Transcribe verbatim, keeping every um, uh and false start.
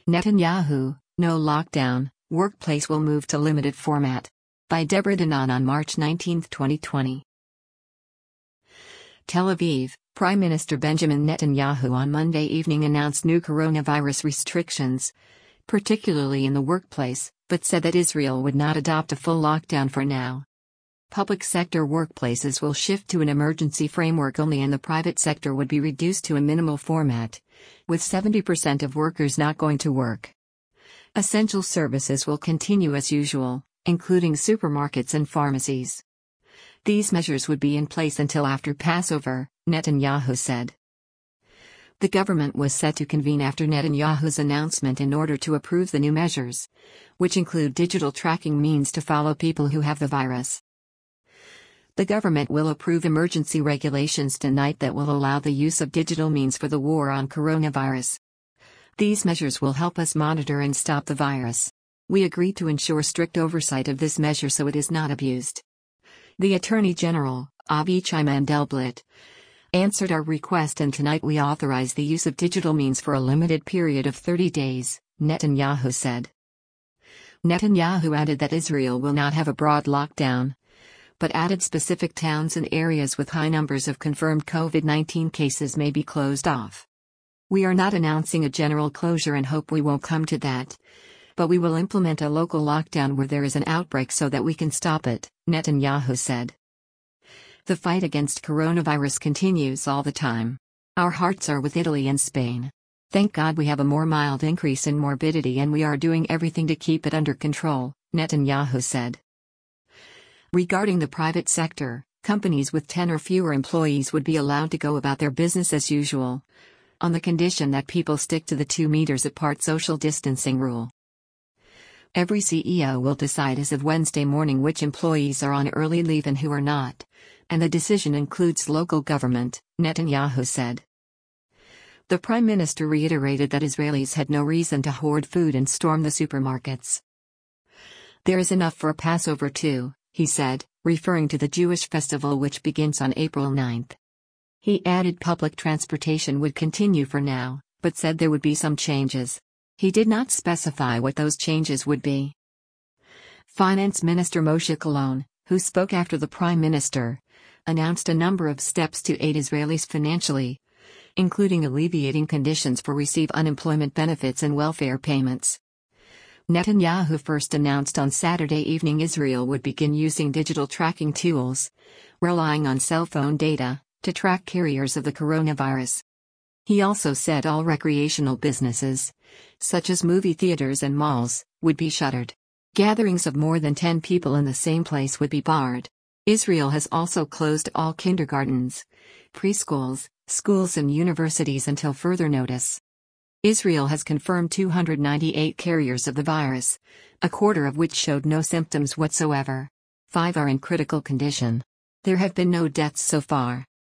Netanyahu, no lockdown, workplace will move to limited format. By Deborah Danan on March nineteenth, twenty twenty. Tel Aviv, Prime Minister Benjamin Netanyahu on Monday evening announced new coronavirus restrictions, particularly in the workplace, but said that Israel would not adopt a full lockdown for now. Public sector workplaces will shift to an emergency framework only, and the private sector would be reduced to a minimal format, with seventy percent of workers not going to work. Essential services will continue as usual, including supermarkets and pharmacies. These measures would be in place until after Passover, Netanyahu said. The government was set to convene after Netanyahu's announcement in order to approve the new measures, which include digital tracking means to follow people who have the virus. The government will approve emergency regulations tonight that will allow the use of digital means for the war on coronavirus. These measures will help us monitor and stop the virus. We agreed to ensure strict oversight of this measure so it is not abused. The Attorney General, Avichai Mandelblit, answered our request, and tonight we authorize the use of digital means for a limited period of thirty days, Netanyahu said. Netanyahu added that Israel will not have a broad lockdown, but added specific towns and areas with high numbers of confirmed COVID nineteen cases may be closed off. We are not announcing a general closure and hope we won't come to that, but we will implement a local lockdown where there is an outbreak so that we can stop it, Netanyahu said. The fight against coronavirus continues all the time. Our hearts are with Italy and Spain. Thank God we have a more mild increase in morbidity and we are doing everything to keep it under control, Netanyahu said. Regarding the private sector, companies with ten or fewer employees would be allowed to go about their business as usual, on the condition that people stick to the two meters apart social distancing rule. Every C E O will decide as of Wednesday morning which employees are on early leave and who are not, and the decision includes local government, Netanyahu said. The Prime Minister reiterated that Israelis had no reason to hoard food and storm the supermarkets. There is enough for a Passover too, he said, referring to the Jewish festival which begins on April ninth. He added public transportation would continue for now, but said there would be some changes. He did not specify what those changes would be. Finance Minister Moshe Kahlon, who spoke after the Prime Minister, announced a number of steps to aid Israelis financially, including alleviating conditions for receive unemployment benefits and welfare payments. Netanyahu first announced on Saturday evening Israel would begin using digital tracking tools, relying on cell phone data, to track carriers of the coronavirus. He also said all recreational businesses, such as movie theaters and malls, would be shuttered. Gatherings of more than ten people in the same place would be barred. Israel has also closed all kindergartens, preschools, schools and universities until further notice. Israel has confirmed two hundred ninety-eight carriers of the virus, a quarter of which showed no symptoms whatsoever. Five are in critical condition. There have been no deaths so far.